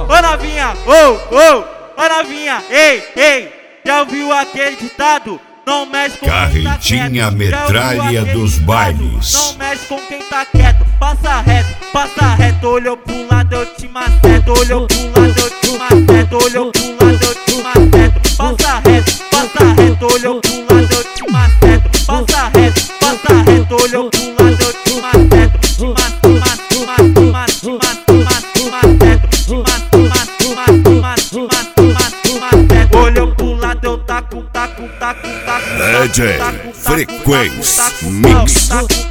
ô novinha, ô novinha, ei, já ouviu aquele ditado? Não mexe com Carretinha quem tá quieto. metralha dos bailes. Não mexe com quem tá quieto. Passa reto, olhou pro lado, eu te maceto. Olhou pro lado, eu te maceto. Olhou pro lado, eu te maceto. Passa reto, olhou pro lado, eu te maceto. Passa reto, olhou pro lado, eu te maceto. Olhou pro lado, eu taco. DJ Frequência Mix.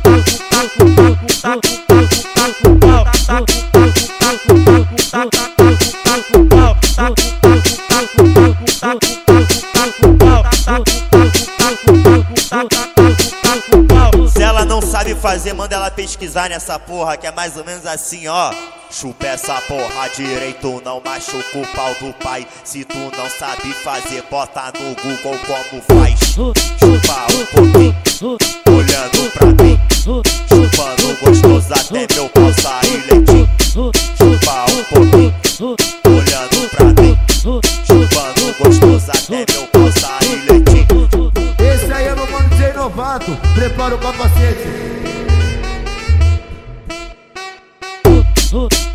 Se ela não sabe fazer, manda ela pesquisar nessa porra, que é mais ou menos assim, ó. Chupa essa porra direito, não machuca o pau do pai. Se tu não sabe fazer, bota no Google como faz. Chupa um pouquinho, olhando pra mim. Chupando gostoso até meu pau sair leitinho. Chupa um pouquinho, olhando pra mim. Chupando gostoso até meu pau sair leitinho. Esse aí é meu mano DJ Novato, prepara o capacete.